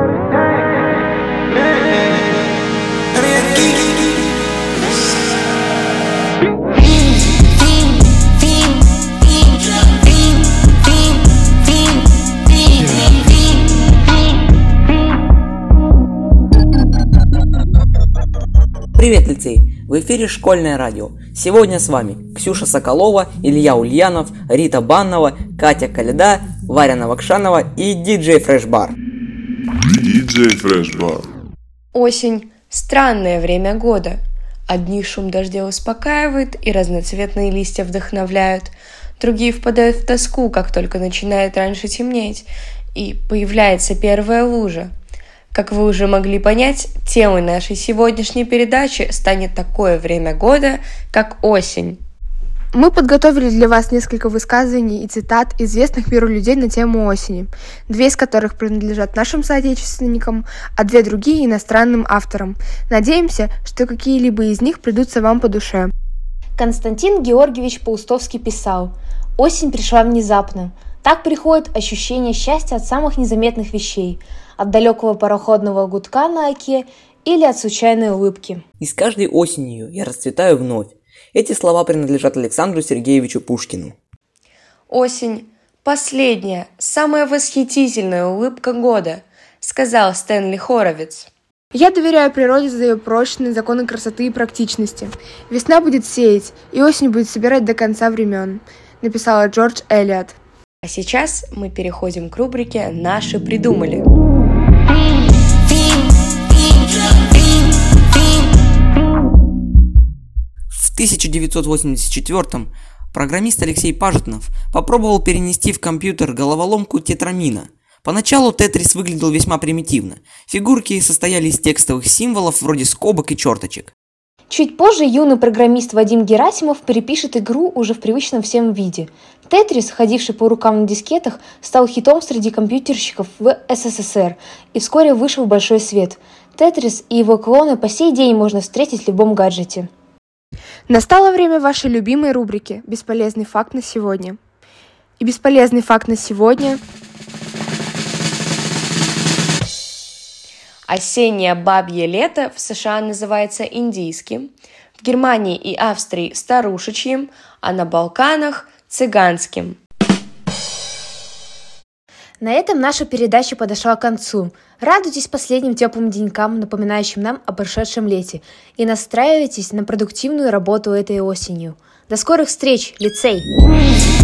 Привет, лицей! В эфире Школьное радио. Сегодня с вами Ксюша Соколова, Илья Ульянов, Рита Баннова, Катя Коляда, Варя Новокшанова и диджей Фрешбар. Осень – странное время года. Одни шум дождя успокаивает и разноцветные листья вдохновляют, другие впадают в тоску, как только начинает раньше темнеть, и появляется первая лужа. Как вы уже могли понять, темой нашей сегодняшней передачи станет такое время года, как осень. Мы подготовили для вас несколько высказываний и цитат известных миру людей на тему осени, 2 из которых принадлежат нашим соотечественникам, а 2 другие иностранным авторам. Надеемся, что какие-либо из них придутся вам по душе. Константин Георгиевич Паустовский писал: «Осень пришла внезапно. Так приходит ощущение счастья от самых незаметных вещей, от далекого пароходного гудка на оке или от случайной улыбки». И с каждой осенью я расцветаю вновь. Эти слова принадлежат Александру Сергеевичу Пушкину. Осень – последняя, самая восхитительная улыбка года, сказал Стэнли Хоровиц. Я доверяю природе за ее прочные законы красоты и практичности. Весна будет сеять, и осень будет собирать до конца времен, написала Джордж Элиот. А сейчас мы переходим к рубрике «Наши придумали». В 1984-м программист Алексей Пажетнов попробовал перенести в компьютер головоломку тетрамина. Поначалу Тетрис выглядел весьма примитивно. Фигурки состояли из текстовых символов вроде скобок и черточек. Чуть позже юный программист Вадим Герасимов перепишет игру уже в привычном всем виде. Тетрис, ходивший по рукам на дискетах, стал хитом среди компьютерщиков в СССР и вскоре вышел в большой свет. Тетрис и его клоны по сей день можно встретить в любом гаджете. Настало время вашей любимой рубрики «Бесполезный факт на сегодня». И бесполезный факт на сегодня... Осеннее бабье лето в США называется индийским, в Германии и Австрии – старушечьим, а на Балканах – цыганским. На этом наша передача подошла к концу. Радуйтесь последним теплым денькам, напоминающим нам о прошедшем лете, и настраивайтесь на продуктивную работу этой осенью. До скорых встреч, лицей!